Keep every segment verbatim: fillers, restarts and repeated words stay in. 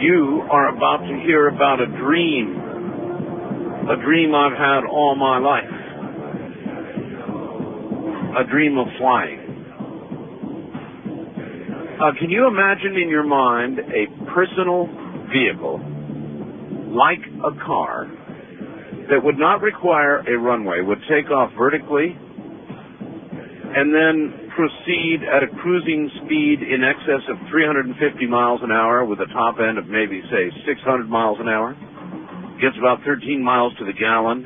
You are about to hear about a dream, a dream I've had all my life, a dream of flying. Uh, can you imagine in your mind a personal vehicle like a car that would not require a runway, would take off vertically and then proceed at a cruising speed in excess of three hundred fifty miles an hour with a top end of maybe, say, six hundred miles an hour, gets about thirteen miles to the gallon,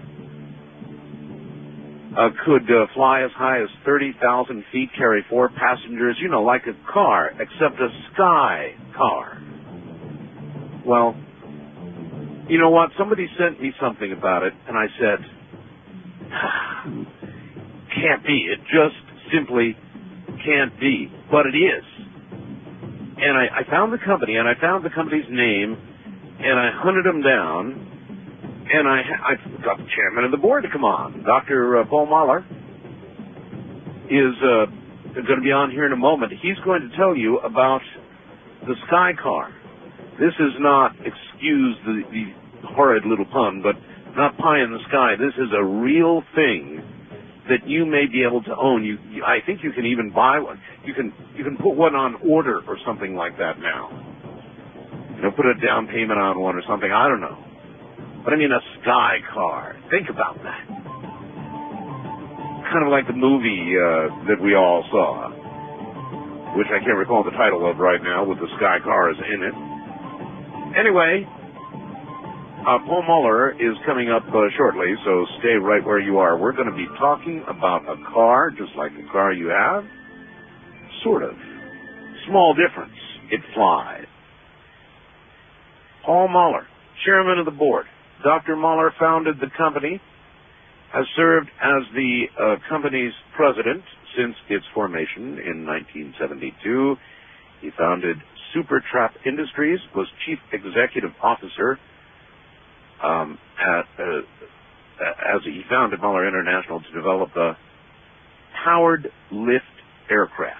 uh, could uh, fly as high as thirty thousand feet, carry four passengers, you know, like a car, except a sky car. Well, you know what? Somebody sent me something about it, and I said, can't be. It just simply can't be. But it is. And I, I found the company, and I found the company's name, and I hunted them down, and I, I got the chairman of the board to come on. Doctor Uh, Paul Mahler is uh, going to be on here in a moment. He's going to tell you about the Sky Car. This is not, excuse the, the horrid little pun, but not pie in the sky. This is a real thing that you may be able to own. You, you, I think you can even buy one. You can you can put one on order or something like that now. You know, put a down payment on one or something. I don't know. But I mean, a Sky Car. Think about that. Kind of like the movie uh, that we all saw, which I can't recall the title of right now, with the Sky Cars in it. Anyway, uh, Paul Mahler is coming up uh, shortly, so stay right where you are. We're going to be talking about a car, just like the car you have. Sort of. Small difference. It flies. Paul Mahler, chairman of the board. Doctor Mahler founded the company, has served as the uh, company's president since its formation in nineteen seventy-two. He founded Supertrap Industries, was chief executive officer um, at, uh, as he founded Mahler International to develop the powered lift aircraft.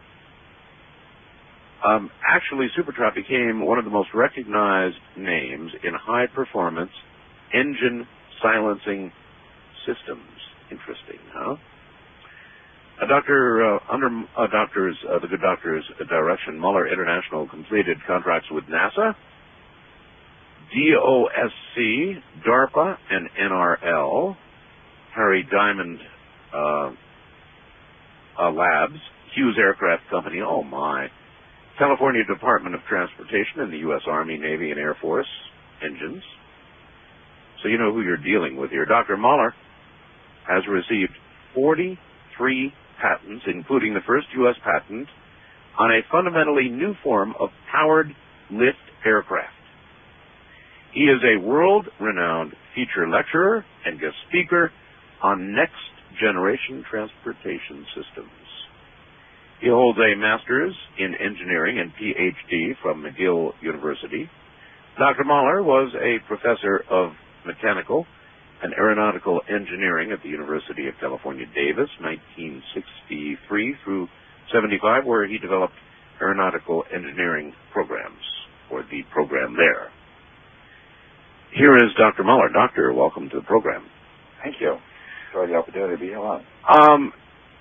Um, actually, Supertrap became one of the most recognized names in high-performance engine silencing systems. Interesting, huh? A doctor, uh, under a doctor's, uh, the good doctor's direction, Mahler International completed contracts with NASA, D O S C, DARPA, and N R L, Harry Diamond uh, uh, Labs, Hughes Aircraft Company, oh my, California Department of Transportation, and the U S Army, Navy, and Air Force engines. So you know who you're dealing with here. Doctor Mahler has received forty-three patents, including the first U S patent on a fundamentally new form of powered lift aircraft. He is a world-renowned feature lecturer and guest speaker on next-generation transportation systems. He holds a master's in engineering and P H D from McGill University. Doctor Mahler was a professor of mechanical and aeronautical engineering at the University of California, Davis, nineteen sixty-three through seventy-five, where he developed aeronautical engineering programs, or the program there. Here is Doctor Mahler. Doctor, welcome to the program. Thank you. Enjoy the opportunity to be here on. Um,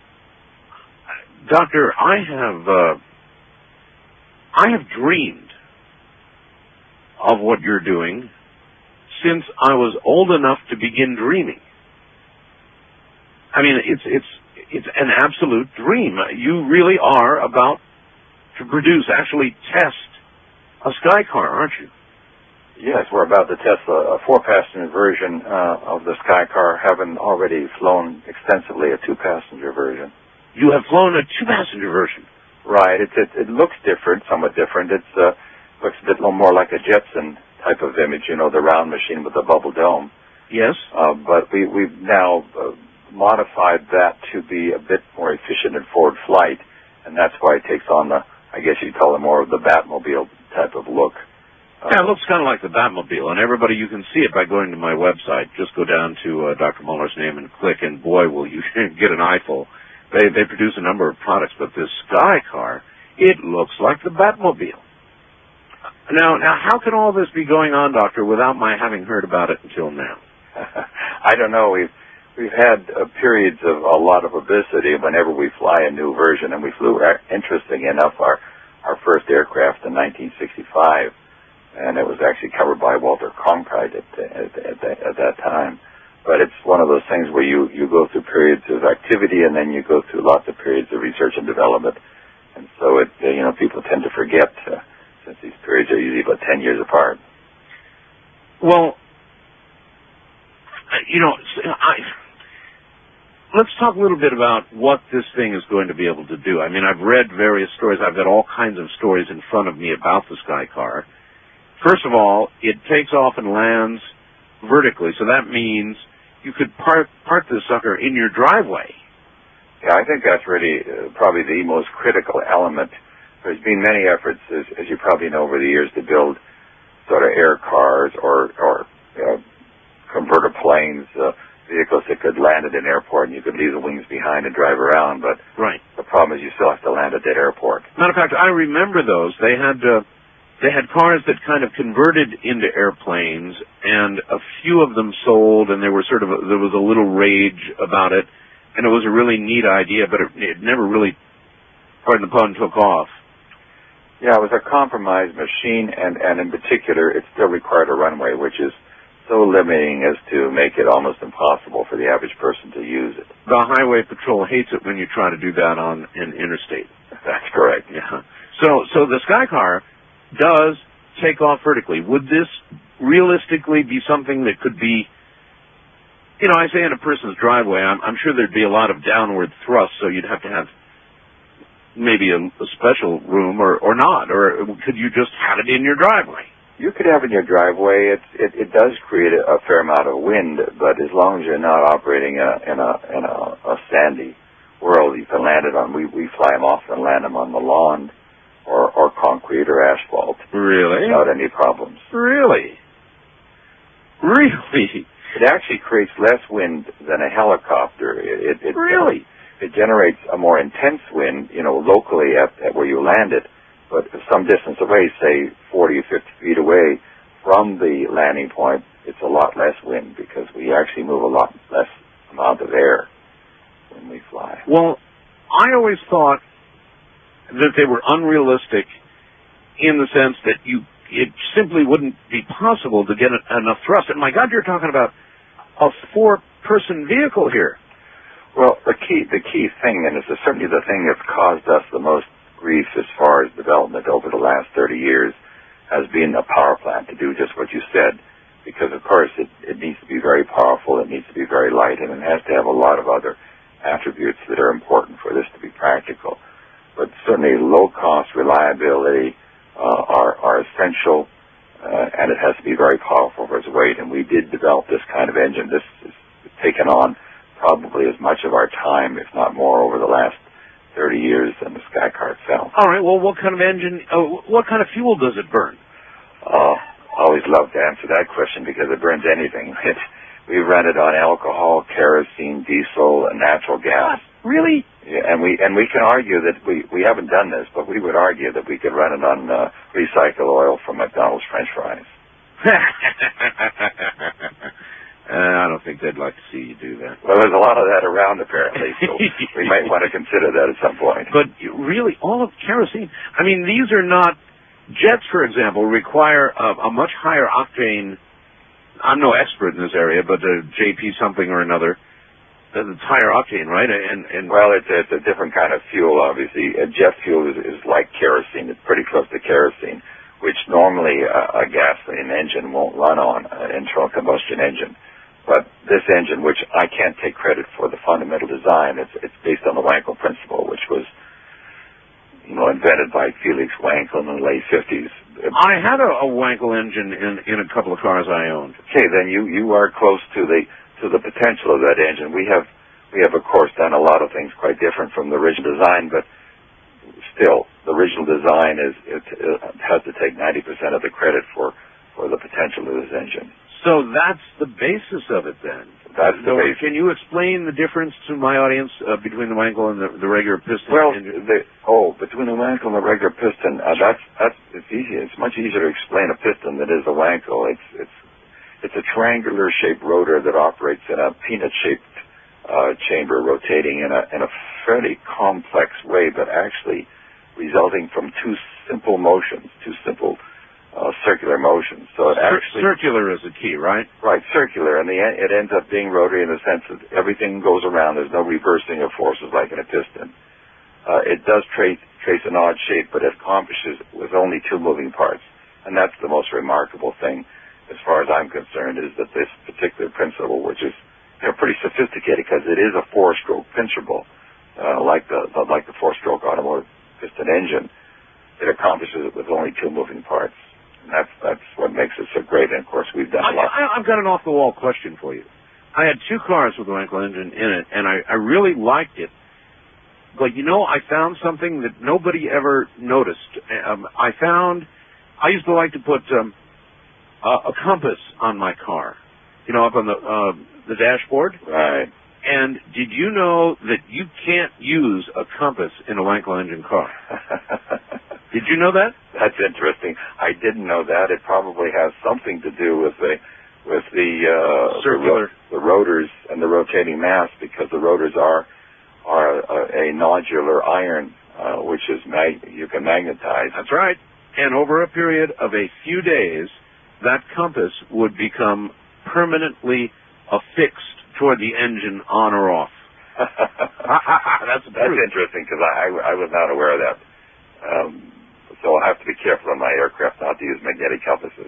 Doctor, I have uh, I have dreamed of what you're doing since I was old enough to begin dreaming. I mean, it's it's it's an absolute dream. You really are about to produce, actually test a Sky Car, aren't you? Yes, we're about to test a, a four-passenger version uh, of the Sky Car, having already flown extensively a two-passenger version. You have flown a two-passenger version? Right. It, it, it looks different, somewhat different. It uh, looks a bit more like a Jetson type of image, you know, the round machine with the bubble dome. Yes. Uh, but we, we've now uh, modified that to be a bit more efficient in forward flight, and that's why it takes on the, I guess you'd call it more of the Batmobile type of look. Yeah, it looks kind of like the Batmobile, and everybody, you can see it by going to my website. Just go down to uh, Doctor Mahler's name and click, and boy, will you get an eyeful. They they produce a number of products, but this Sky Car, it looks like the Batmobile. Now, now, how can all this be going on, Doctor, without my having heard about it until now? I don't know. We've we've had uh, periods of a lot of publicity whenever we fly a new version, and we flew, uh, interesting enough, our our first aircraft in nineteen sixty-five, and it was actually covered by Walter Cronkite at, at, at, at that time. But it's one of those things where you, you go through periods of activity, and then you go through lots of periods of research and development. And so, it uh, you know, people tend to forget, uh, since these periods are usually about ten years apart. Well, you know, I, let's talk a little bit about what this thing is going to be able to do. I mean, I've read various stories. I've got all kinds of stories in front of me about the Skycar. First of all, it takes off and lands vertically, so that means you could park, park this sucker in your driveway. Yeah, I think that's really uh, probably the most critical element. There's been many efforts, as, as you probably know, over the years to build sort of air cars or, or uh, converter planes, uh, vehicles that could land at an airport and you could leave the wings behind and drive around. But right. The problem is you still have to land at that airport. Matter of fact, I remember those. They had uh, they had cars that kind of converted into airplanes, and a few of them sold, and there were sort of a, there was a little rage about it, and it was a really neat idea, but it, it never really, pardon the pun, took off. Yeah, it was a compromise machine, and, and in particular, it still required a runway, which is so limiting as to make it almost impossible for the average person to use it. The Highway Patrol hates it when you try to do that on an interstate. That's correct. Yeah. So, so the Skycar does take off vertically. Would this realistically be something that could be, you know, I say in a person's driveway, I'm, I'm sure there'd be a lot of downward thrust, so you'd have to have maybe a, a special room or, or not, or could you just have it in your driveway? You could have it in your driveway. It, it, it does create a, a fair amount of wind, but as long as you're not operating a, in, a, in a, a sandy world, you can land it on, we, we fly them off and land them on the lawn or, or concrete or asphalt. Really? Without any problems. Really? Really? It actually creates less wind than a helicopter. It, it, it really? It generates a more intense wind, you know, locally at, at where you land it, but some distance away, say forty or fifty feet away from the landing point, it's a lot less wind because we actually move a lot less amount of air when we fly. Well, I always thought that they were unrealistic in the sense that you it simply wouldn't be possible to get enough thrust. And my God, you're talking about a four-person vehicle here. Well, the key the key thing, and it's certainly the thing that's caused us the most grief as far as development over the last thirty years, has been a power plant to do just what you said. Because, of course, it, it needs to be very powerful, it needs to be very light, and it has to have a lot of other attributes that are important for this to be practical. But certainly low-cost reliability uh, are, are essential, uh, and it has to be very powerful for its weight. And we did develop this kind of engine. This has taken on probably as much of our time, if not more, over the last thirty years than the Skycar itself. All right. Well, what kind of engine, uh, what kind of fuel does it burn? Uh, I always love to answer that question because it burns anything. It, we run it on alcohol, kerosene, diesel, and natural gas. What? Really? Yeah, and we and we can argue that we, we haven't done this, but we would argue that we could run it on uh, recycled oil from McDonald's French fries. uh, I don't think they'd like to see you do that. Well, there's a lot of that around apparently, so we might want to consider that at some point. But really, all of kerosene. I mean, these are not jets, for example, require a, a much higher octane. I'm no expert in this area, but uh, J P something or another. It's higher octane, right? And, and well, it's, it's a different kind of fuel, obviously. Uh, jet fuel is, is like kerosene. It's pretty close to kerosene, which normally uh, a gasoline engine won't run on, an internal combustion engine. But this engine, which I can't take credit for the fundamental design, it's, it's based on the Wankel principle, which was, you know, invented by Felix Wankel in the late fifties. I had a, a Wankel engine in, in a couple of cars I owned. Okay, then you, you are close to the to the potential of that engine. We have, we have of course done a lot of things quite different from the original design, but still, the original design is it, it has to take ninety percent of the credit for, for the potential of this engine. So that's the basis of it then. That's the so basis. Can you explain the difference to my audience uh, between the Wankel and the, the regular piston? Well, engine? the, oh, between the Wankel and the regular piston, uh, that's that's it's easy. It's much easier to explain a piston than it is a Wankel. It's it's it's a triangular shaped rotor that operates in a peanut shaped uh, chamber, rotating in a in a fairly complex way, but actually resulting from two simple motions, two simple Uh, circular motion. So it Cir- actually circular is the key, right? Right, circular, and the it ends up being rotary in the sense that everything goes around. There's no reversing of forces like in a piston. Uh, it does trace trace an odd shape, but it accomplishes with only two moving parts, and that's the most remarkable thing, as far as I'm concerned, is that this particular principle, which is you know pretty sophisticated because it is a four-stroke principle, uh, like the, the like the four-stroke automotive piston engine, it accomplishes it with only two moving parts. And that's that's what makes it so great. And of course, we've done a lot. I, I, I've got an off-the-wall question for you. I had two cars with the Wankel engine in it, and I, I really liked it. But you know, I found something that nobody ever noticed. Um, I found I used to like to put um, a, a compass on my car, you know, up on the uh, the dashboard. Right. And did you know that you can't use a compass in a Wankel engine car? Did you know that? That's interesting. I didn't know that. It probably has something to do with the with the uh, circular the, ro- the rotors and the rotating mass, because the rotors are are a, a nodular iron, uh, which is mag- you can magnetize. That's right. And over a period of a few days, that compass would become permanently affixed toward the engine, on or off. That's the That's interesting, because I, I, I was not aware of that. Um, so I'll have to be careful on my aircraft not to use magnetic compasses.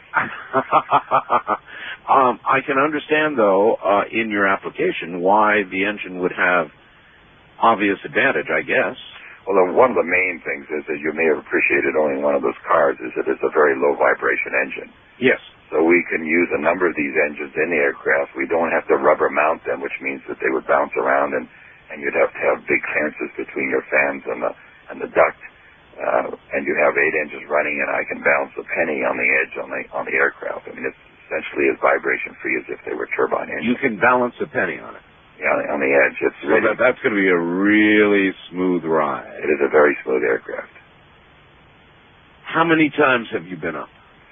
um, I can understand, though, uh, in your application, why the engine would have obvious advantage, I guess. Well, then one of the main things is that you may have appreciated owning one of those cars is that it's a very low vibration engine. Yes. So we can use a number of these engines in the aircraft. We don't have to rubber mount them, which means that they would bounce around, and, and you'd have to have big clearances between your fans and the and the duct. Uh, and you have eight engines running, and I can balance a penny on the edge on the on the aircraft. I mean, it's essentially as vibration free as if they were turbine engines. You can balance a penny on it. Yeah, on the edge. It's so really, that, that's going to be a really smooth ride. It is a very smooth aircraft. How many times have you been up?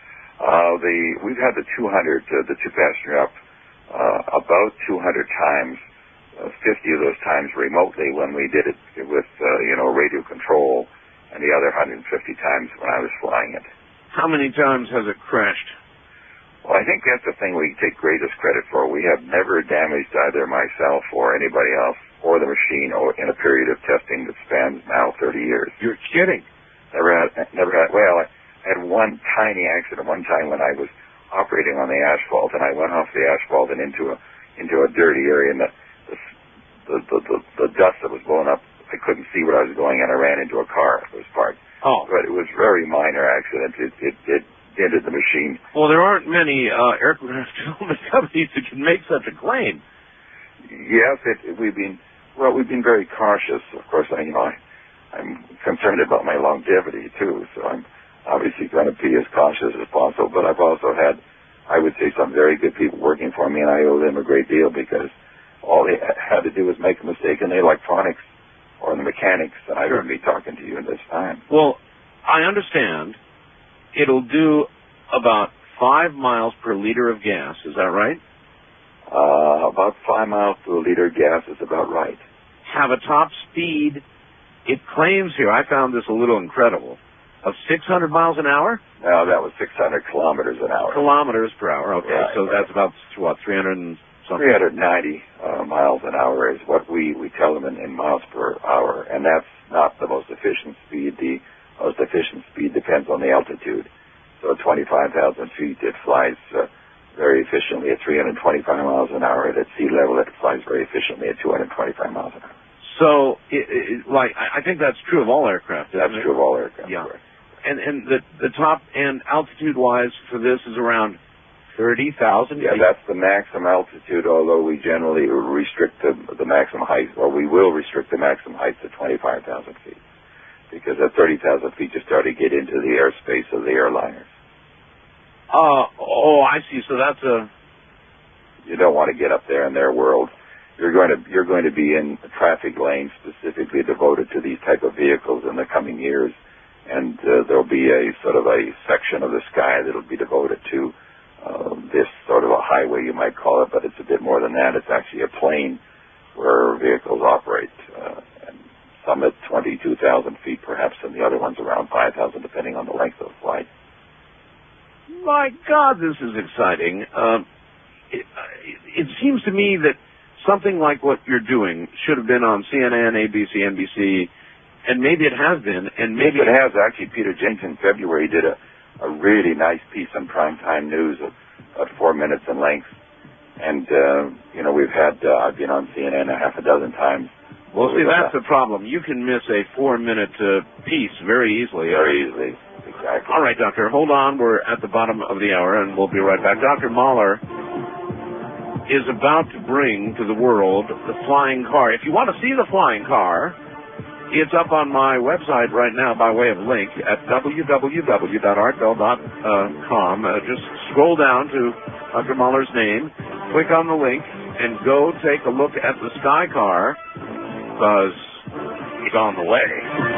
Uh, the we've had the two hundred, uh, the two passenger up, uh, about two hundred times. Uh, fifty of those times remotely when we did it with uh, you know radio control, and the other one hundred fifty times when I was flying it. How many times has it crashed? Well, I think that's the thing we take greatest credit for. We have never damaged either myself or anybody else or the machine or in a period of testing that spans now thirty years. You're kidding. Never had, never had, well, I had one tiny accident one time when I was operating on the asphalt, and I went off the asphalt and into a, into a dirty area, and the, the, the, the, the dust that was blowing up, I couldn't see where I was going, and I ran into a car that was parked. Oh. But it was a very minor accident. It, it, it dented the machine. Well, there aren't many uh, aircraft companies that can make such a claim. Yes, it, we've been, well, we've been very cautious. Of course, I, you know, I, I'm concerned about my longevity, too, so I'm obviously going to be as cautious as possible. But I've also had, I would say, some very good people working for me, and I owe them a great deal because all they had to do was make a mistake in the electronics or the mechanics, and I wouldn't be talking to you at this time. Well, I understand it'll do about five miles per liter of gas. Is that right? Uh, about five miles to a liter of gas is about right. Have a top speed, it claims here, I found this a little incredible, of six hundred miles an hour? No, that was six hundred kilometers an hour. Kilometers per hour, okay. Right, so right. that's about, what, three hundred and something? three hundred ninety uh, miles an hour is what we, we tell them in, in miles per hour, and that's not the most efficient speed. The most efficient speed depends on the altitude. So at twenty-five thousand feet, it flies uh, very efficiently at three hundred twenty-five miles an hour. At sea level, it flies very efficiently at two hundred twenty-five miles an hour. So, it, it, like, I think that's true of all aircraft, isn't That's it? true of all aircraft. Yeah. Correct. And and the the top end altitude-wise for this is around thirty thousand Yeah, feet? that's the maximum altitude, although we generally restrict the, the maximum height, or we will restrict the maximum height to twenty-five thousand feet. Because at thirty thousand feet, you start to get into the airspace of the airliners. Uh, oh, I see. So that's a you don't want to get up there in their world. You're going to you're going to be in a traffic lane specifically devoted to these type of vehicles in the coming years, and uh, there'll be a sort of a section of the sky that'll be devoted to uh, this sort of a highway, you might call it, but it's a bit more than that. It's actually a plane where vehicles operate, uh, and some at twenty-two thousand feet perhaps, and the other ones around five thousand, depending on the length of the flight. My God, this is exciting. Um, it, it seems to me that something like what you're doing should have been on C N N, A B C, N B C, and maybe it has been, and maybe yes, it has. Actually, Peter James in February did a, a really nice piece on primetime news of about four minutes in length. And, uh, you know, we've had, uh, I've been on C N N a half a dozen times. Well, see, that's the problem. You can miss a four-minute uh, piece very easily. Very easily, exactly. All right, Doctor, hold on. We're at the bottom of the hour, and we'll be right back. Doctor Mahler is about to bring to the world the flying car. If you want to see the flying car, it's up on my website right now by way of link at w w w dot art bell dot com. Uh, just scroll down to Doctor Mahler's name, click on the link, and go take a look at the Sky Car, because it's on the way.